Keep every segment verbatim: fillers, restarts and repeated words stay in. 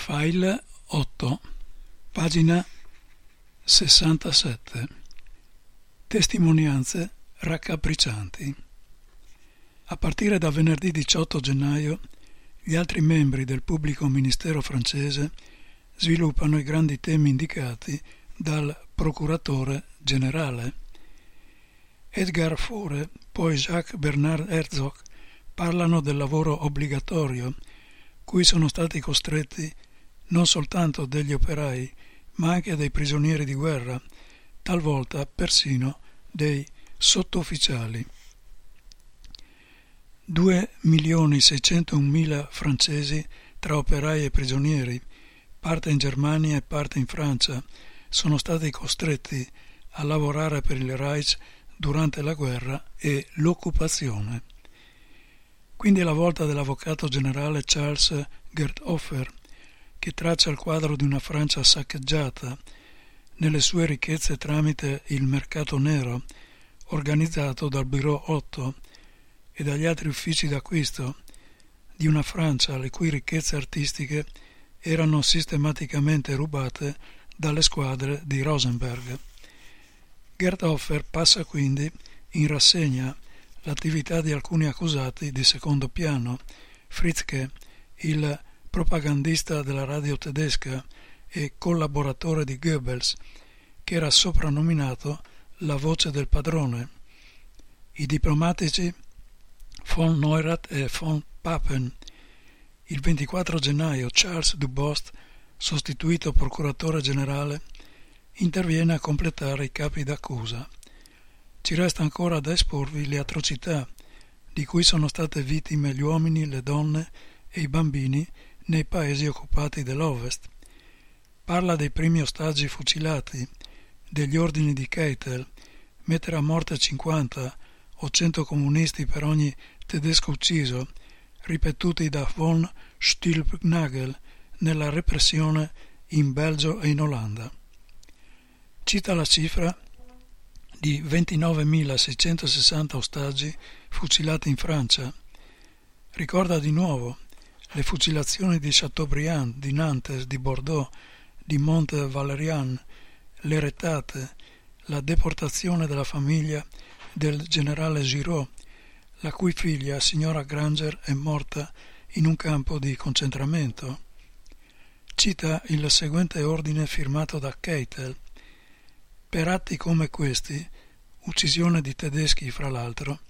File otto, pagina sessantasette. Testimonianze raccapriccianti. A partire da venerdì diciotto gennaio, gli altri membri del pubblico ministero francese sviluppano i grandi temi indicati dal procuratore generale. Edgar Faure, poi Jacques Bernard Herzog parlano del lavoro obbligatorio, cui sono stati costretti non soltanto degli operai, ma anche dei prigionieri di guerra, talvolta persino dei sottufficiali. Due milioni seicentomila francesi tra operai e prigionieri, parte in Germania e parte in Francia, sono stati costretti a lavorare per il Reich durante la guerra e l'occupazione. Quindi è la volta dell'avvocato generale Charles Gerthofer, che traccia il quadro di una Francia saccheggiata nelle sue ricchezze tramite il mercato nero organizzato dal Bureau otto e dagli altri uffici d'acquisto, di una Francia le cui ricchezze artistiche erano sistematicamente rubate dalle squadre di Rosenberg. Gerthofer passa quindi in rassegna l'attività di alcuni accusati di secondo piano, Fritzke, il propagandista della radio tedesca e collaboratore di Goebbels, che era soprannominato la voce del padrone, i diplomatici von Neurath e von Papen. Il ventiquattro gennaio Charles Dubost, sostituito procuratore generale, interviene a completare i capi d'accusa. Ci resta ancora da esporvi le atrocità di cui sono state vittime gli uomini, le donne e i bambini nei paesi occupati dell'Ovest. Parla dei primi ostaggi fucilati, degli ordini di Keitel, mettere a morte cinquanta o cento comunisti per ogni tedesco ucciso, ripetuti da von Stülpnagel nella repressione in Belgio e in Olanda. Cita la cifra di ventinovemilaseicentosessanta ostaggi fucilati in Francia. Ricorda di nuovo le fucilazioni di Chateaubriand, di Nantes, di Bordeaux, di Mont-Valérien, le retate, la deportazione della famiglia del generale Giraud, la cui figlia, signora Granger, è morta in un campo di concentramento. Cita il seguente ordine firmato da Keitel: per atti come questi, uccisione di tedeschi fra l'altro,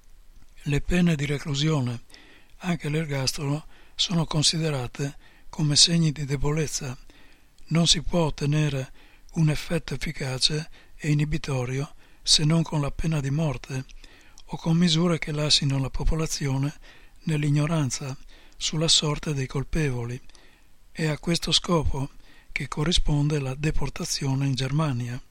le pene di reclusione, anche l'ergastolo, sono considerate come segni di debolezza. Non si può ottenere un effetto efficace e inibitorio se non con la pena di morte o con misure che lasciano la popolazione nell'ignoranza sulla sorte dei colpevoli. È a questo scopo che corrisponde la deportazione in Germania.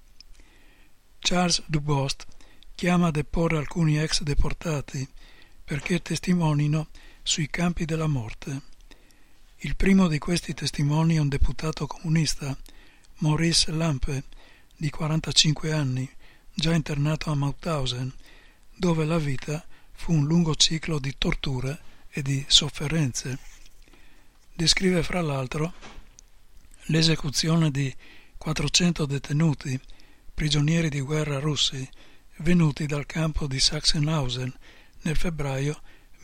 Charles Dubost chiama a deporre alcuni ex deportati perché testimonino sui campi della morte. Il primo di questi testimoni è un deputato comunista, Maurice Lampe, di quarantacinque anni, già internato a Mauthausen, dove la vita fu un lungo ciclo di torture e di sofferenze. Descrive fra l'altro l'esecuzione di quattrocento detenuti, prigionieri di guerra russi, venuti dal campo di Sachsenhausen nel febbraio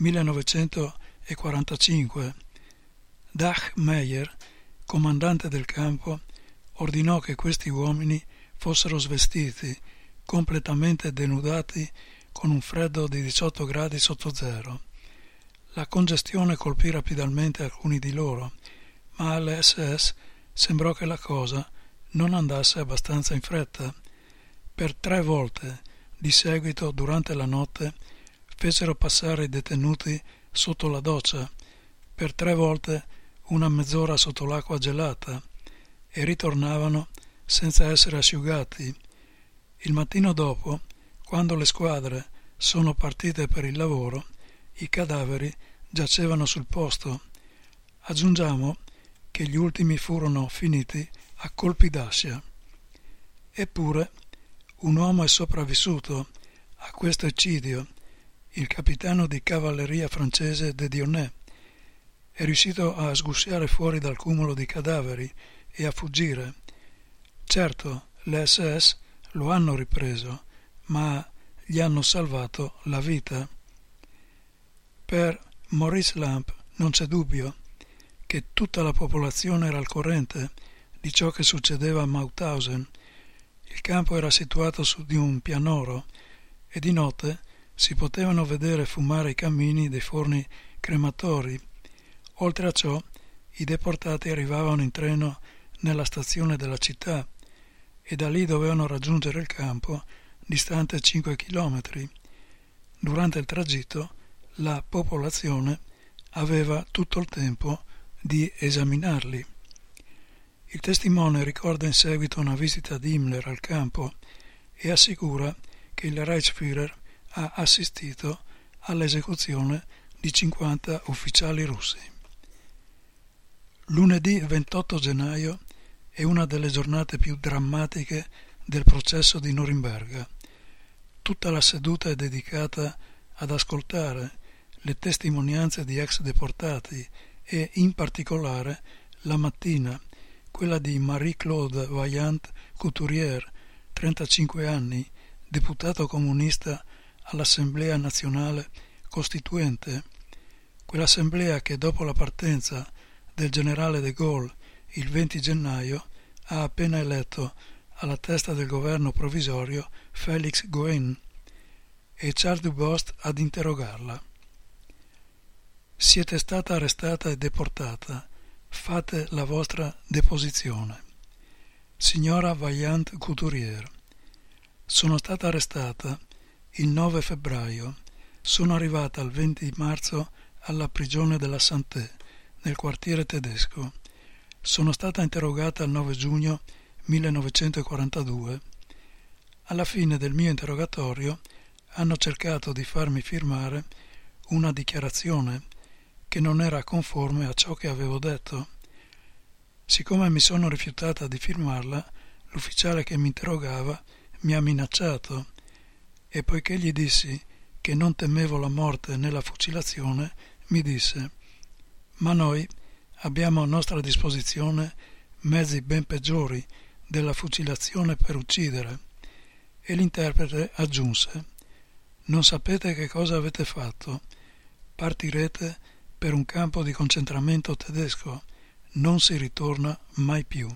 millenovecentoquarantacinque. Dag Meyer, comandante del campo, ordinò che questi uomini fossero svestiti, completamente denudati, con un freddo di diciotto gradi sotto zero. La congestione colpì rapidamente alcuni di loro, ma alle esse esse sembrò che la cosa non andasse abbastanza in fretta. Per tre volte di seguito durante la notte fecero passare i detenuti sotto la doccia, per tre volte una mezz'ora sotto l'acqua gelata, e ritornavano senza essere asciugati. Il mattino dopo, quando le squadre sono partite per il lavoro, i cadaveri giacevano sul posto. Aggiungiamo che gli ultimi furono finiti a colpi d'ascia. Eppure un uomo è sopravvissuto a questo eccidio, il capitano di cavalleria francese de Dionnet, è riuscito a sgusciare fuori dal cumulo di cadaveri e a fuggire. Certo, le S S lo hanno ripreso, ma gli hanno salvato la vita. Per Maurice Lamp non c'è dubbio che tutta la popolazione era al corrente di ciò che succedeva a Mauthausen. Il campo era situato su di un pianoro e di notte si potevano vedere fumare i camini dei forni crematori. Oltre a ciò, i deportati arrivavano in treno nella stazione della città e da lì dovevano raggiungere il campo, distante cinque chilometri. Durante il tragitto, la popolazione aveva tutto il tempo di esaminarli. Il testimone ricorda in seguito una visita di Himmler al campo e assicura che il Reichsführer ha assistito all'esecuzione di cinquanta ufficiali russi. Lunedì ventotto gennaio è una delle giornate più drammatiche del processo di Norimberga. Tutta la seduta è dedicata ad ascoltare le testimonianze di ex deportati e in particolare la mattina quella di Marie-Claude Vaillant-Couturier, trentacinque anni, deputato comunista all'Assemblea Nazionale Costituente, quell'assemblea che dopo la partenza del generale de Gaulle il venti gennaio ha appena eletto alla testa del governo provvisorio Félix Gouin e Charles Dubost ad interrogarla. Siete stata arrestata e deportata, fate la vostra deposizione. Signora Vaillant-Couturier, sono stata arrestata il nove febbraio, sono arrivata il venti marzo alla prigione della Santé, nel quartiere tedesco. Sono stata interrogata il nove giugno millenovecentoquarantadue. Alla fine del mio interrogatorio hanno cercato di farmi firmare una dichiarazione che non era conforme a ciò che avevo detto. Siccome mi sono rifiutata di firmarla, l'ufficiale che mi interrogava mi ha minacciato e poiché gli dissi che non temevo la morte né la fucilazione, mi disse: «Ma noi abbiamo a nostra disposizione mezzi ben peggiori della fucilazione per uccidere». E l'interprete aggiunse: «Non sapete che cosa avete fatto. Partirete per un campo di concentramento tedesco. Non si ritorna mai più».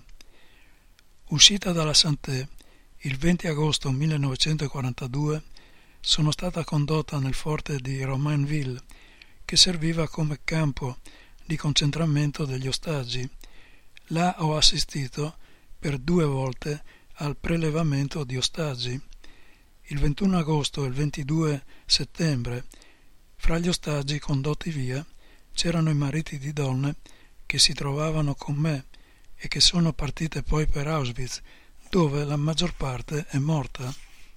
Uscita dalla Santé il venti agosto millenovecentoquarantadue, sono stata condotta nel forte di Romainville, che serviva come campo di concentramento degli ostaggi. Là ho assistito per due volte al prelevamento di ostaggi. Il ventuno agosto e il ventidue settembre, fra gli ostaggi condotti via, c'erano i mariti di donne che si trovavano con me e che sono partite poi per Auschwitz, dove la maggior parte è morta.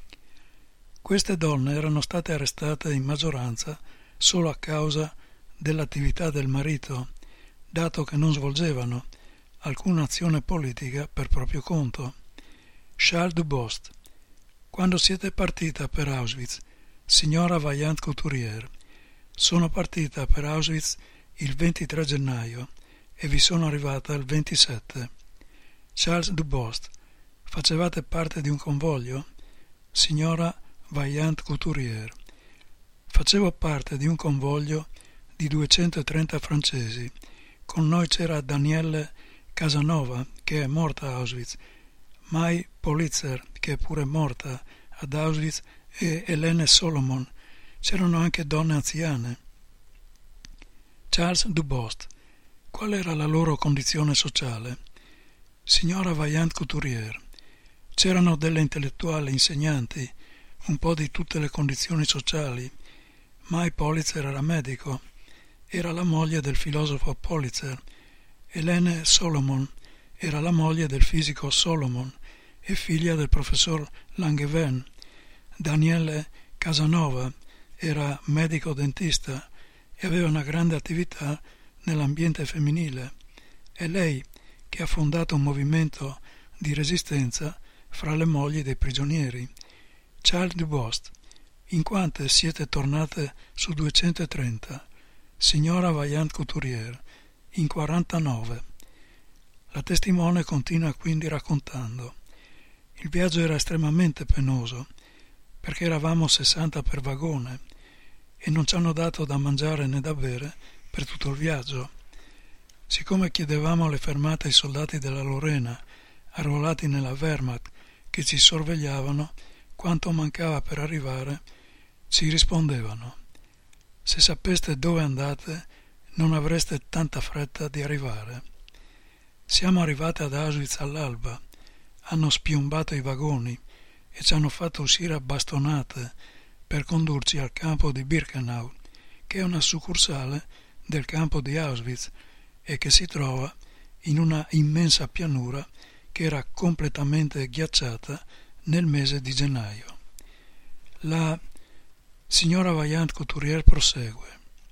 Queste donne erano state arrestate in maggioranza solo a causa dell'attività del marito, dato che non svolgevano alcuna azione politica per proprio conto. Charles Dubost: quando siete partita per Auschwitz, signora Vaillant-Couturier? Sono partita per Auschwitz il ventitré gennaio e vi sono arrivata il ventisette. Charles Dubost: facevate parte di un convoglio? Signora Vaillant-Couturier: facevo parte di un convoglio di duecentotrenta francesi. Con noi c'era Danielle Casanova, che è morta a Auschwitz, Mai Politzer, che è pure morta ad Auschwitz, e Hélène Solomon. C'erano anche donne anziane. Charles Dubost: qual era la loro condizione sociale? Signora Vaillant-Couturier: c'erano delle intellettuali insegnanti, un po' di tutte le condizioni sociali. Mai Politzer era medico, era la moglie del filosofo Politzer. Hélène Solomon era la moglie del fisico Solomon e figlia del professor Langevin. Daniele Casanova era medico dentista e aveva una grande attività nell'ambiente femminile. È lei che ha fondato un movimento di resistenza fra le mogli dei prigionieri. Charles Dubost: in quante siete tornate su duecentotrenta? signora Vaillant Couturier, in quarantanove. La testimone continua quindi raccontando. Il viaggio era estremamente penoso, perché eravamo sessanta per vagone e non ci hanno dato da mangiare né da bere per tutto il viaggio. Siccome chiedevamo alle fermate ai soldati della Lorena, arruolati nella Wehrmacht, che ci sorvegliavano, quanto mancava per arrivare, ci rispondevano: se sapeste dove andate, non avreste tanta fretta di arrivare. Siamo arrivati ad Auschwitz all'alba, hanno spiombato i vagoni e ci hanno fatto uscire a bastonate per condurci al campo di Birkenau, che è una succursale del campo di Auschwitz e che si trova in una immensa pianura che era completamente ghiacciata nel mese di gennaio. La signora Vaillant Couturier prosegue.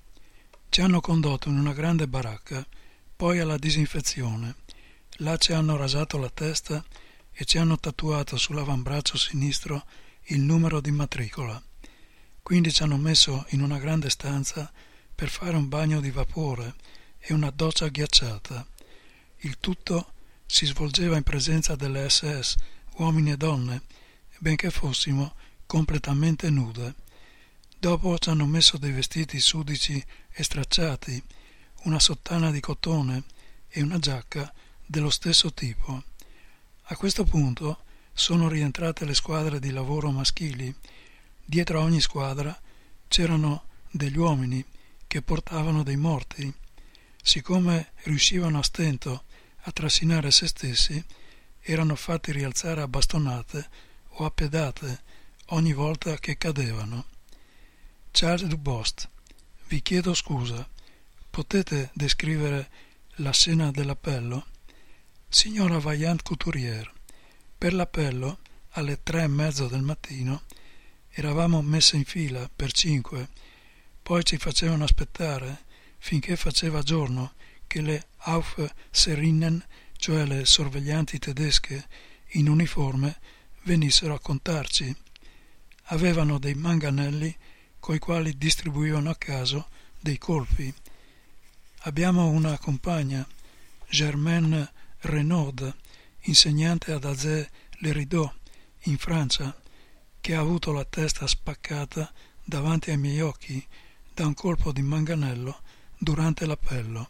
Ci hanno condotto in una grande baracca, poi alla disinfezione. Là ci hanno rasato la testa e ci hanno tatuato sull'avambraccio sinistro il numero di matricola. Quindi ci hanno messo in una grande stanza per fare un bagno di vapore e una doccia ghiacciata. Il tutto si svolgeva in presenza delle esse esse, uomini e donne, benché fossimo completamente nude. Dopo ci hanno messo dei vestiti sudici e stracciati, una sottana di cotone e una giacca dello stesso tipo. A questo punto sono rientrate le squadre di lavoro maschili. Dietro a ogni squadra c'erano degli uomini che portavano dei morti. Siccome riuscivano a stento a trascinare se stessi, erano fatti rialzare a bastonate o a pedate ogni volta che cadevano. Charles Dubost: vi chiedo scusa, potete descrivere la scena dell'appello? Signora Vaillant Couturier, per l'appello alle tre e mezzo del mattino eravamo messe in fila per cinque, poi ci facevano aspettare finché faceva giorno che le Aufseherinnen, cioè le sorveglianti tedesche in uniforme, venissero a contarci. Avevano dei manganelli coi quali distribuivano a caso dei colpi. Abbiamo una compagna, Germaine Renaud, insegnante ad Azay-le-Rideau, in Francia, che ha avuto la testa spaccata davanti ai miei occhi da un colpo di manganello durante l'appello.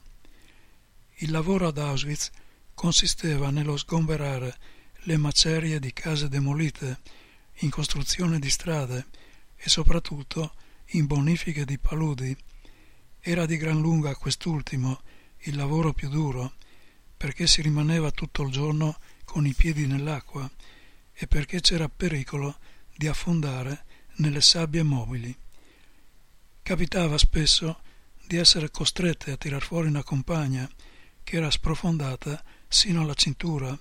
Il lavoro ad Auschwitz consisteva nello sgomberare le macerie di case demolite, in costruzione di strade e soprattutto in bonifiche di paludi. Era di gran lunga quest'ultimo il lavoro più duro, perché si rimaneva tutto il giorno con i piedi nell'acqua e perché c'era pericolo di affondare nelle sabbie mobili. Capitava spesso di essere costrette a tirar fuori una compagna che era sprofondata sino alla cintura.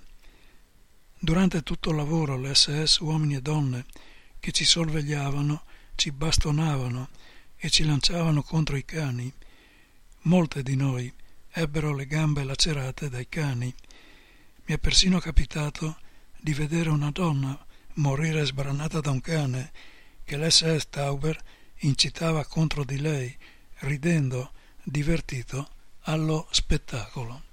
Durante tutto il lavoro le esse esse, uomini e donne, che ci sorvegliavano, ci bastonavano e ci lanciavano contro i cani. Molte di noi ebbero le gambe lacerate dai cani. Mi è persino capitato di vedere una donna morire sbranata da un cane che l'esse esse Tauber incitava contro di lei, ridendo, divertito, allo spettacolo.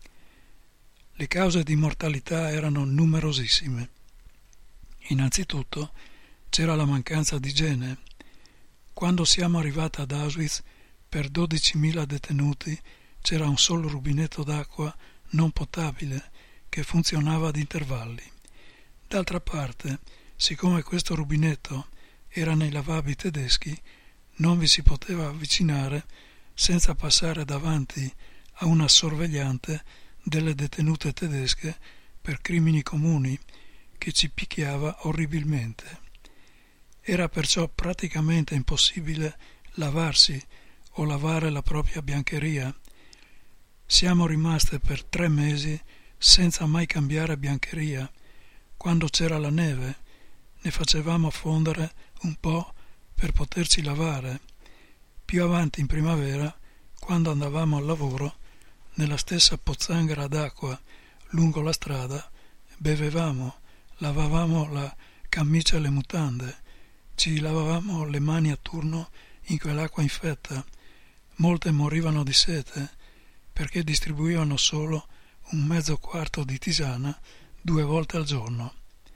Le cause di mortalità erano numerosissime. Innanzitutto c'era la mancanza di igiene. Quando siamo arrivati ad Auschwitz, per dodicimila detenuti c'era un solo rubinetto d'acqua non potabile che funzionava ad intervalli. D'altra parte, siccome questo rubinetto era nei lavabili tedeschi, non vi si poteva avvicinare senza passare davanti a una sorvegliante delle detenute tedesche per crimini comuni che ci picchiava orribilmente. Era perciò praticamente impossibile lavarsi o lavare la propria biancheria. Siamo rimaste per tre mesi senza mai cambiare biancheria. Quando c'era la neve ne facevamo fondere un po' per poterci lavare. Più avanti in primavera, quando andavamo al lavoro, nella stessa pozzanghera d'acqua lungo la strada, bevevamo, lavavamo la camicia e le mutande, ci lavavamo le mani a turno in quell'acqua infetta, Molte morivano di sete perché distribuivano solo un mezzo quarto di tisana due volte al giorno.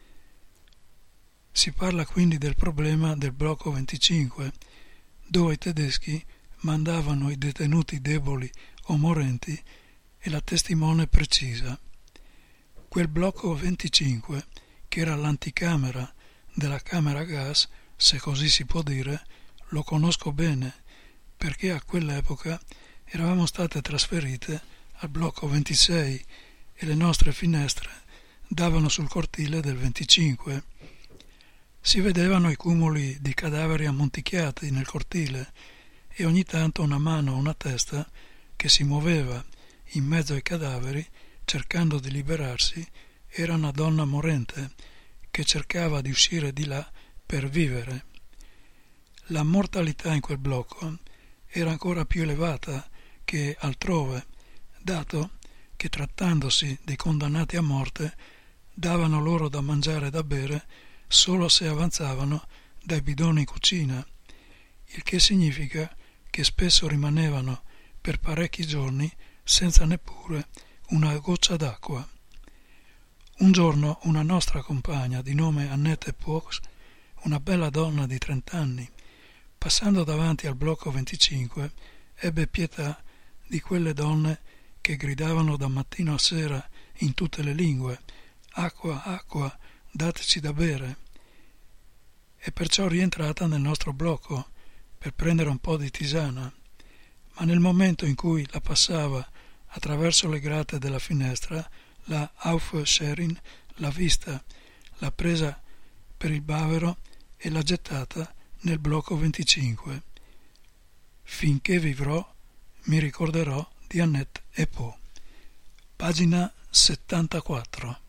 Si parla quindi del problema del blocco venticinque, dove i tedeschi mandavano i detenuti deboli o morenti, e la testimone precisa. Quel blocco venticinque, che era l'anticamera della camera a gas, se così si può dire, lo conosco bene, perché a quell'epoca eravamo state trasferite al blocco ventisei e le nostre finestre davano sul cortile del venticinque. Si vedevano i cumuli di cadaveri ammonticchiati nel cortile e ogni tanto una mano o una testa che si muoveva in mezzo ai cadaveri cercando di liberarsi. Era una donna morente che cercava di uscire di là per vivere. La mortalità in quel blocco era ancora più elevata che altrove, dato che trattandosi dei condannati a morte davano loro da mangiare e da bere solo se avanzavano dai bidoni in cucina, il che significa che spesso rimanevano per parecchi giorni senza neppure una goccia d'acqua. Un giorno una nostra compagna di nome Annette Pox, una bella donna di trent'anni, passando davanti al blocco venticinque, ebbe pietà di quelle donne che gridavano da mattino a sera in tutte le lingue: acqua, acqua, dateci da bere. È perciò rientrata nel nostro blocco per prendere un po' di tisana, ma nel momento in cui la passava attraverso le grate della finestra, la Aufseherin l'ha vista, l'ha presa per il bavero e l'ha gettata nel blocco venticinque. Finché vivrò mi ricorderò di Annette e Po. Pagina settantaquattro.